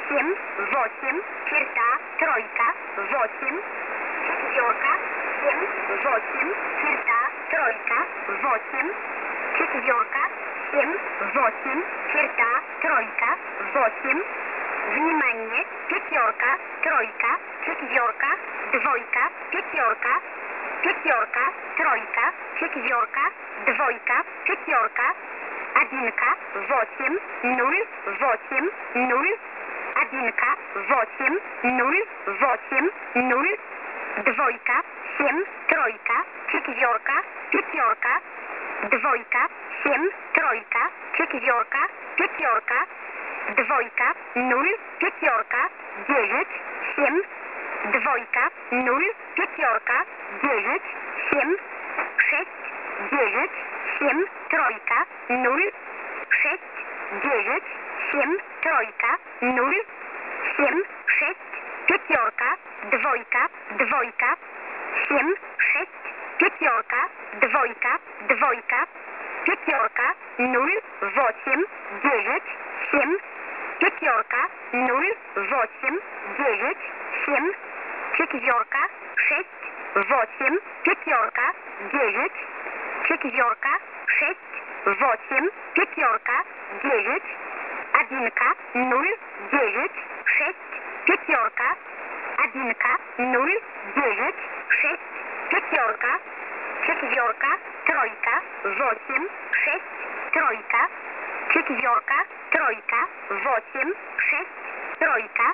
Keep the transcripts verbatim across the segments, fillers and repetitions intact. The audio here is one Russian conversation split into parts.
семь, восемь, черта, тройка, восемь, четверка, семь, восемь, черта, тройка, восемь, четверка, семь, восемь, черта, тройка, восемь. Внимание, пятерка, тройка, четверка, двойка, пятерка, пятерка, тройка, четверка, двойка, пятерка, одинка, восемь, нуль, восемь, нуль, одинка, восемь, нуль, восемь, нуль, двойка, семь, тройка, четверка, пятерка, двойка, семь, тройка, четверка, пятерка, двойка, нуль, пятерка, девять, семь, двойка, нуль, пятерка, девять, семь, шесть, девять, семь, тройка, нуль, шесть, девять, семь, тройка, нуль, семь, шесть, пятерка, двойка, двойка, семь, шесть, пятерка, двойка, двойка, пятерка, нуль, восемь, девять, семь, пятерка, нуль, восемь, девять, семь, четверка, шесть, восемь, пятерка, девять, четверка, шесть, восемь, пятерка, девять, одинка, нуль, девять, шесть, пятерка, одинка, нуль, девять, шесть, пятерка, четверка, тройка, восемь, шесть, тройка, четверка, тройка, восемь, шесть, тройка,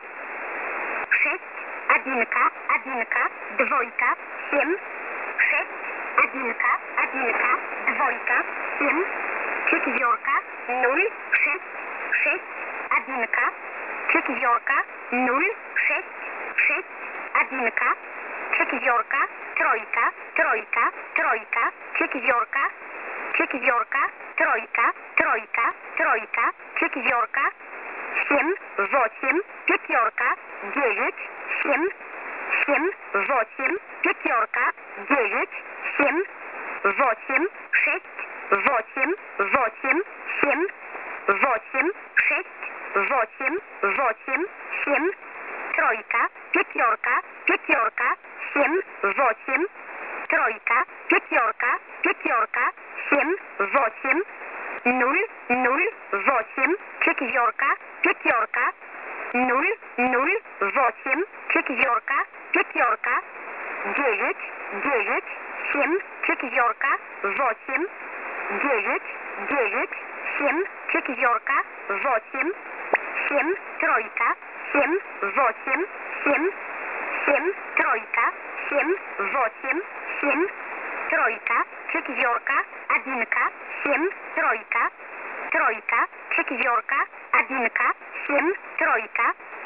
шесть, одинка, одинка, двойка, семь, шесть, одинка, одинка, двойка, семь, четверка, нуль, шесть, шесть, одинка, четверка, нуль, шесть, шесть, одинка, четверка, тройка, тройка, тройка, четверка, четверка, тройка, тройка, тройка, четверка, семь, восемь, пятерка, девять, семь, семь, восемь, пятерка, девять, семь, восемь, шесть, восемь, восемь, семь, восемь, шесть, восемь, восемь, семь, тройка, пятерка, пятерка, семь, восемь, тройка, пятерка, пятерка, семь, восемь, нуль, нуль, восемь, четверка, пятерка, нуль, нуль, восемь, четверка, пятерка, девять, девять, семь, четверка, восемь, девять, девять, семь, четверка, восемь, семь, тройка, семь, восемь, семь, семь, тройка, семь, восемь, семь, тройка, четверка, одинка, семь, тройка, тройка, четверка, одинка, семь, тройка,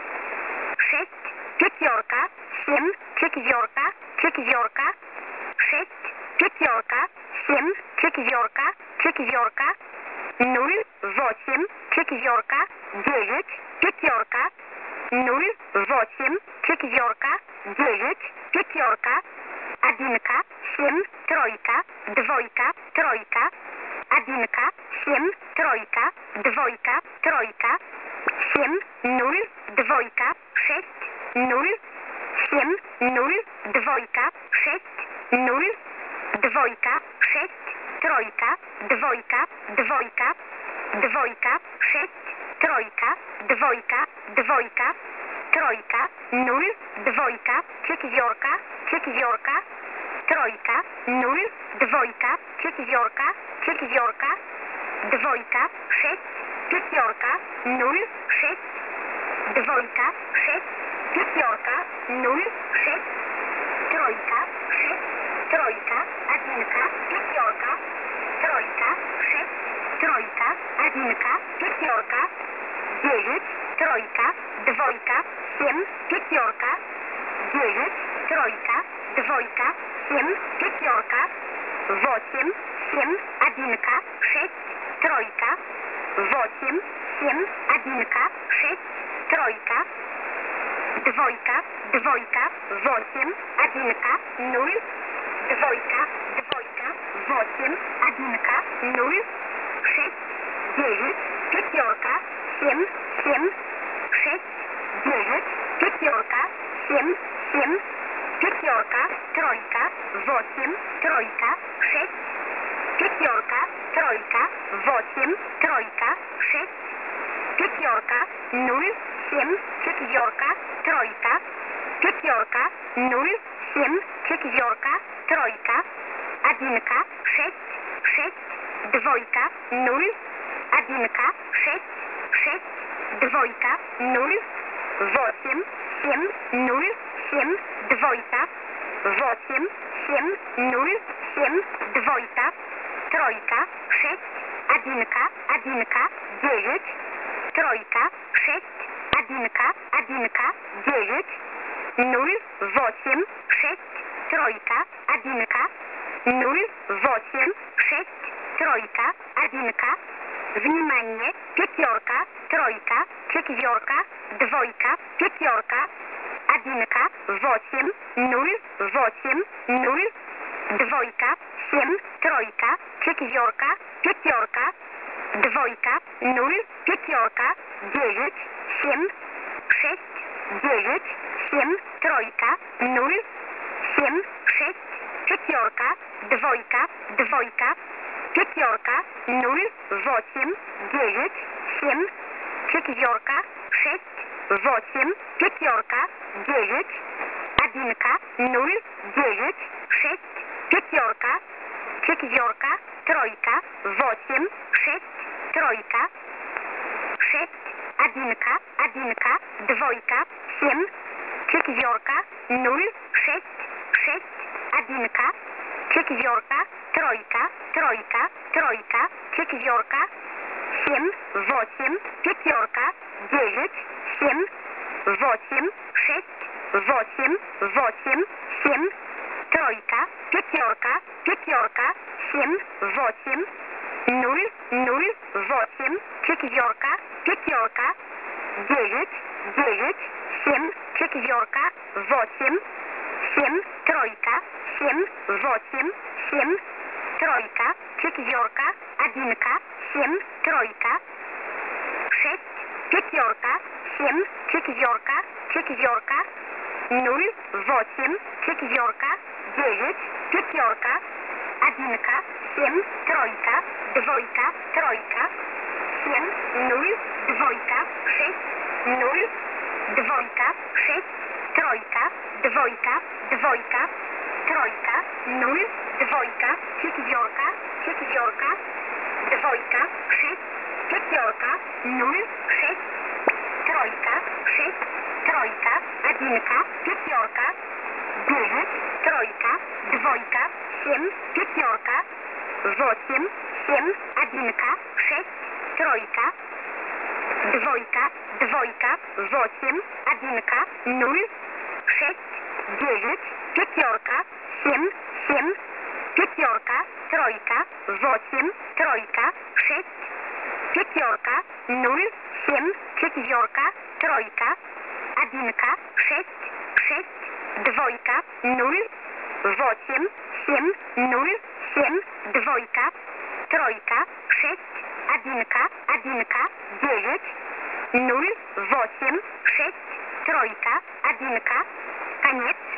шесть, пятерка, семь, четверка, четверка, шесть, пятерка, семь, четверка, четверка, нуль, восемь, четверка, девять, пятерка, нуль, восемь, четверка, девять, пятерка, одинка, семь, тройка, двойка, тройка, одинка, семь, тройка, двойка, тройка, семь, нуль, двойка, шесть, нуль, семь, нуль, двойка, шесть, нуль, двойка, шесть, тройка, двойка, двойка, двойка, шесть, тройка, двойка, двойка, тройка, нуль, двойка, четверка, четверка, тройка, нуль, двойка, четверка, четверка, двойка, шесть, пятерка, нуль, шесть, двойка, шесть, пятерка, нуль, шесть, тройка, шесть, тройка, одинка, пятерка, тройка, шесть, тройка, одинка, пятерка, девять, тройка, двойка, семь, пятерка, девять, тройка, двойка, семь, пятерка, восемь, семь, одинка, шесть, тройка, восемь, семь, одинка, шесть, тройка, двойка, двойка, восемь, одинка, нуль, двойка, двойка, восемь, одинка, нуль, шесть, девять, пятерка, семь, семь, шесть, девять, пятерка, семь, семь, пятерка, тройка, восемь, тройка, шесть, пятерка, тройка, восемь, тройка, шесть, пятерка, ноль, семь, четверка, тройка, пятерка, ноль, семь, четверка, тройка, одинка, шесть, шесть, двойка, ноль, одинка, шесть, шесть, двойка, ноль, восемь, семь, ноль, семь, двойка, восемь, семь, ноль, семь, двойка, тройка, шесть, одинка, одинка, девять, тройка, шесть, одинка, одинка, девять, ноль, восемь, шесть, тройка, одинка, ноль, восемь, шесть, тройка, одинка. Внимание, пятерка, тройка, четверка, двойка, пятерка, одинка, восемь, ноль, восемь, ноль, двойка, семь, тройка, четверка, пятерка, двойка, ноль, пятерка, девять, семь, шесть, девять, семь, тройка, ноль, семь, шесть, пятерка, двойка, двойка, пятерка, ноль, восемь, девять, семь, четверка, шесть, восемь, пятерка, девять, одинка, ноль, девять, шесть, пятерка, четверка, тройка, восемь, шесть, тройка, шесть, одинка, одинка, двойка, семь, четверка, ноль, шесть, шесть, одинка, четверка, тройка, тройка, тройка, четверка, семь, восемь, пятерка, девять, семь, восемь, шесть, восемь, восемь, семь, тройка, пятерка, пятерка, семь, восемь, ноль, ноль, восемь, четверка, пятерка, девять, девять, семь, четверка, восемь, семь, тройка, семь, восемь, семь, тройка, четверка, одинка, семь, тройка, шесть, пятерка, семь, четверка, четверка, ноль, восемь, четверка, девять, пятерка, одинка, семь, тройка, двойка, тройка, семь, ноль, двойка, шесть, ноль, двойка, шесть, тройка, двойка, двойка, тройка, ноль, двойка, четверка, четверка, двойка, шесть, пятерка, ноль, шесть, тройка, шесть, тройка, одинка, пятерка, девять, тройка, двойка, семь, пятерка, восемь, семь, одинка, шесть, тройка, двойка, двойка, восемь, одинка, ноль, шесть, девять, пятерка, семь, семь, пятерка, тройка, восемь, тройка, шесть, пятерка, ноль, семь, четверка, тройка, одинка, шесть, шесть, двойка, ноль, восемь, семь, ноль, семь, двойка, тройка, шесть, одинка, одинка, девять, ноль, восемь, шесть, тройка, одинка. Конец.